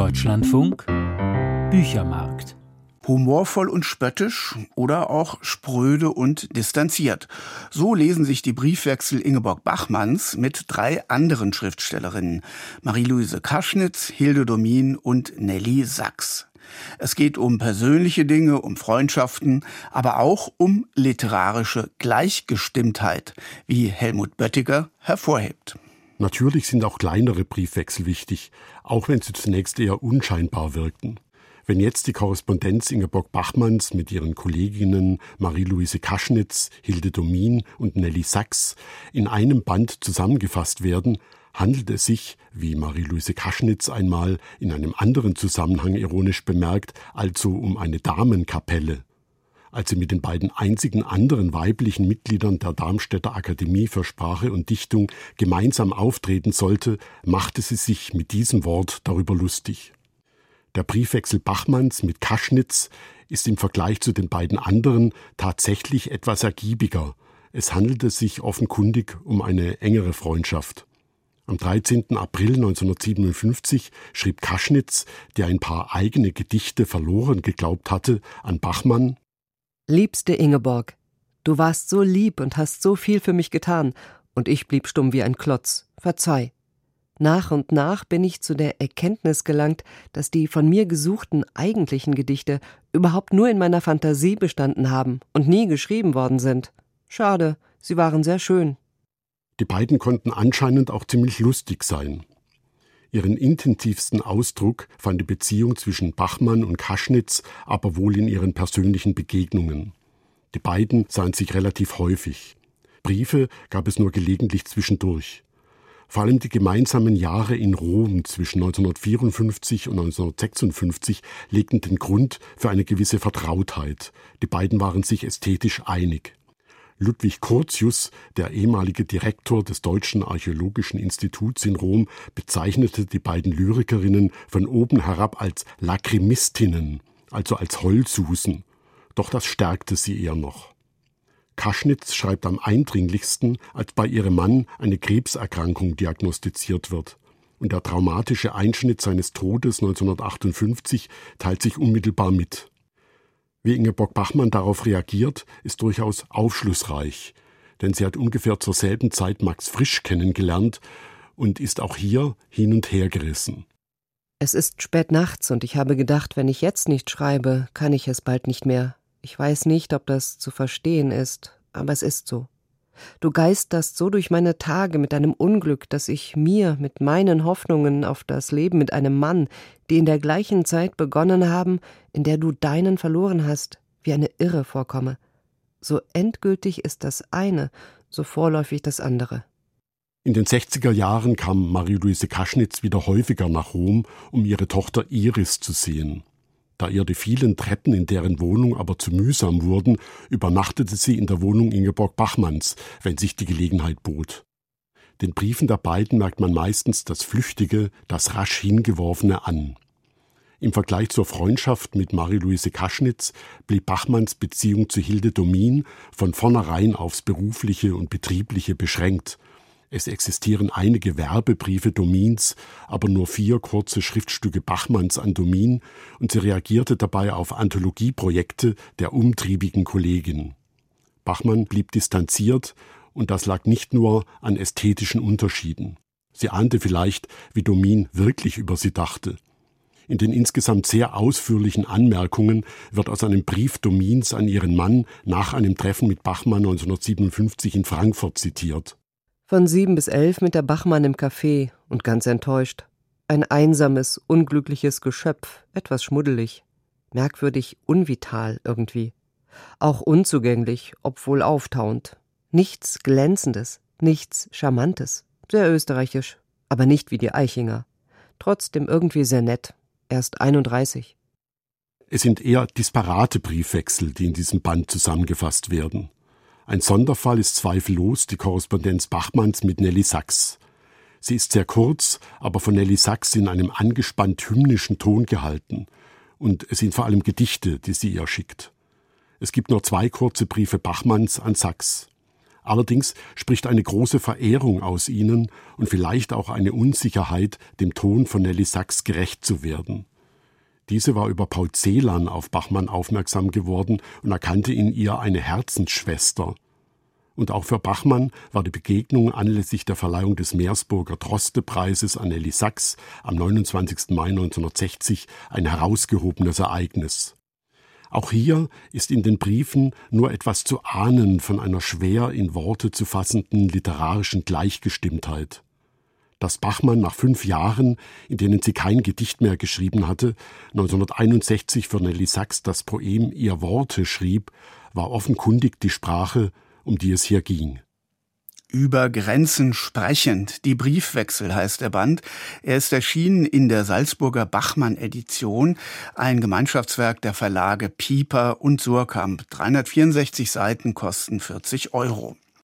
Deutschlandfunk Büchermarkt. Humorvoll und spöttisch oder auch spröde und distanziert. So lesen sich die Briefwechsel Ingeborg Bachmanns mit 3 anderen Schriftstellerinnen: Marie-Louise Kaschnitz, Hilde Domin und Nelly Sachs. Es geht um persönliche Dinge, um Freundschaften, aber auch um literarische Gleichgestimmtheit, wie Helmut Böttiger hervorhebt. Natürlich sind auch kleinere Briefwechsel wichtig, auch wenn sie zunächst eher unscheinbar wirkten. Wenn jetzt die Korrespondenz Ingeborg Bachmanns mit ihren Kolleginnen Marie-Louise Kaschnitz, Hilde Domin und Nelly Sachs in einem Band zusammengefasst werden, handelt es sich, wie Marie-Louise Kaschnitz einmal in einem anderen Zusammenhang ironisch bemerkt, also um eine Damenkapelle. Als sie mit den beiden einzigen anderen weiblichen Mitgliedern der Darmstädter Akademie für Sprache und Dichtung gemeinsam auftreten sollte, machte sie sich mit diesem Wort darüber lustig. Der Briefwechsel Bachmanns mit Kaschnitz ist im Vergleich zu den beiden anderen tatsächlich etwas ergiebiger. Es handelte sich offenkundig um eine engere Freundschaft. Am 13. April 1957 schrieb Kaschnitz, der ein paar eigene Gedichte verloren geglaubt hatte, an Bachmann: Liebste Ingeborg, du warst so lieb und hast so viel für mich getan, und ich blieb stumm wie ein Klotz. Verzeih. Nach und nach bin ich zu der Erkenntnis gelangt, dass die von mir gesuchten eigentlichen Gedichte überhaupt nur in meiner Fantasie bestanden haben und nie geschrieben worden sind. Schade, sie waren sehr schön. Die beiden konnten anscheinend auch ziemlich lustig sein. Ihren intensivsten Ausdruck fand die Beziehung zwischen Bachmann und Kaschnitz aber wohl in ihren persönlichen Begegnungen. Die beiden sahen sich relativ häufig. Briefe gab es nur gelegentlich zwischendurch. Vor allem die gemeinsamen Jahre in Rom zwischen 1954 und 1956 legten den Grund für eine gewisse Vertrautheit. Die beiden waren sich ästhetisch einig. Ludwig Curtius, der ehemalige Direktor des Deutschen Archäologischen Instituts in Rom, bezeichnete die beiden Lyrikerinnen von oben herab als Lacrimistinnen, also als Heulsusen. Doch das stärkte sie eher noch. Kaschnitz schreibt am eindringlichsten, als bei ihrem Mann eine Krebserkrankung diagnostiziert wird. Und der traumatische Einschnitt seines Todes 1958 teilt sich unmittelbar mit. Wie Ingeborg Bachmann darauf reagiert, ist durchaus aufschlussreich, denn sie hat ungefähr zur selben Zeit Max Frisch kennengelernt und ist auch hier hin und her gerissen. Es ist spät nachts und ich habe gedacht, wenn ich jetzt nicht schreibe, kann ich es bald nicht mehr. Ich weiß nicht, ob das zu verstehen ist, aber es ist so. Du geisterst so durch meine Tage mit einem Unglück, dass ich mir mit meinen Hoffnungen auf das Leben mit einem Mann, die in der gleichen Zeit begonnen haben, in der du deinen verloren hast, wie eine Irre vorkomme. So endgültig ist das eine, so vorläufig das andere. In den 60er Jahren kam Marie-Louise Kaschnitz wieder häufiger nach Rom, um ihre Tochter Iris zu sehen. Da ihr die vielen Treppen in deren Wohnung aber zu mühsam wurden, übernachtete sie in der Wohnung Ingeborg Bachmanns, wenn sich die Gelegenheit bot. Den Briefen der beiden merkt man meistens das Flüchtige, das rasch Hingeworfene an. Im Vergleich zur Freundschaft mit Marie-Louise Kaschnitz blieb Bachmanns Beziehung zu Hilde Domin von vornherein aufs Berufliche und Betriebliche beschränkt. Es existieren einige Werbebriefe Domins, aber nur 4 kurze Schriftstücke Bachmanns an Domin, und sie reagierte dabei auf Anthologieprojekte der umtriebigen Kollegin. Bachmann blieb distanziert, und das lag nicht nur an ästhetischen Unterschieden. Sie ahnte vielleicht, wie Domin wirklich über sie dachte. In den insgesamt sehr ausführlichen Anmerkungen wird aus einem Brief Domins an ihren Mann nach einem Treffen mit Bachmann 1957 in Frankfurt zitiert. Von 7 bis 11 mit der Bachmann im Café und ganz enttäuscht. Ein einsames, unglückliches Geschöpf, etwas schmuddelig, merkwürdig unvital irgendwie. Auch unzugänglich, obwohl auftauend. Nichts Glänzendes, nichts Charmantes. Sehr österreichisch, aber nicht wie die Eichinger. Trotzdem irgendwie sehr nett. Erst 31. Es sind eher disparate Briefwechsel, die in diesem Band zusammengefasst werden. Ein Sonderfall ist zweifellos die Korrespondenz Bachmanns mit Nelly Sachs. Sie ist sehr kurz, aber von Nelly Sachs in einem angespannt hymnischen Ton gehalten. Und es sind vor allem Gedichte, die sie ihr schickt. Es gibt nur 2 kurze Briefe Bachmanns an Sachs. Allerdings spricht eine große Verehrung aus ihnen und vielleicht auch eine Unsicherheit, dem Ton von Nelly Sachs gerecht zu werden. Diese war über Paul Celan auf Bachmann aufmerksam geworden und erkannte in ihr eine Herzensschwester. Und auch für Bachmann war die Begegnung anlässlich der Verleihung des Meersburger Droste-Preises an Nelly Sachs am 29. Mai 1960 ein herausgehobenes Ereignis. Auch hier ist in den Briefen nur etwas zu ahnen von einer schwer in Worte zu fassenden literarischen Gleichgestimmtheit. Dass Bachmann nach 5 Jahren, in denen sie kein Gedicht mehr geschrieben hatte, 1961 für Nelly Sachs das Poem Ihr Worte schrieb, war offenkundig die Sprache, um die es hier ging. Über Grenzen sprechend, die Briefwechsel heißt der Band. Er ist erschienen in der Salzburger Bachmann-Edition, ein Gemeinschaftswerk der Verlage Piper und Suhrkamp. 364 Seiten kosten 40 €.